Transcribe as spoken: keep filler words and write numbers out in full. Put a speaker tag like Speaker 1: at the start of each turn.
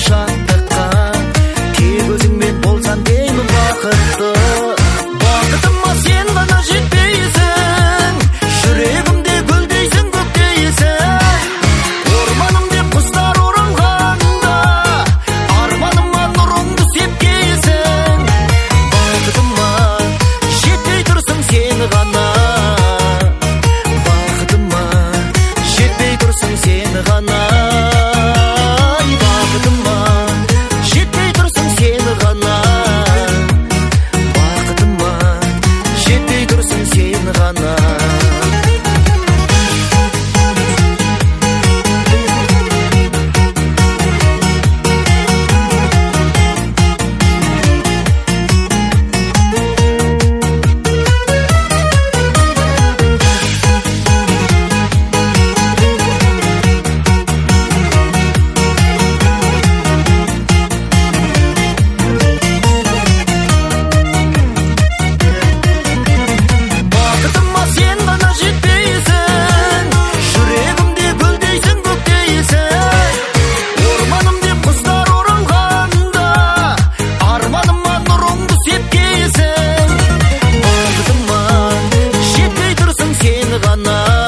Speaker 1: шаттыққа, тек өзіңмен болсам деймін бақытты. Бақытыма сен ғана жетпейсің, жүрегімде гүлдейсің, көктейсің. Орманым деп құстар оралғанда, арманыма нұрыңды сепкейсің. Бақытыма жетпей тұрсың сен ғана, бақытыма жетпей тұрсың сен ғана. Бақытыма жетпей тұрсың сен ғана, бақытыма жетпей тұрсың сен ғана. Бақытыма сен ғана жетпейсің, жүрегімде гүлдейсің, көктейсің. Орманым деп құстар оралғанда, арманыма нұрыңды сепкейсің. Бақытыма жетпей тұрсың сен ғана.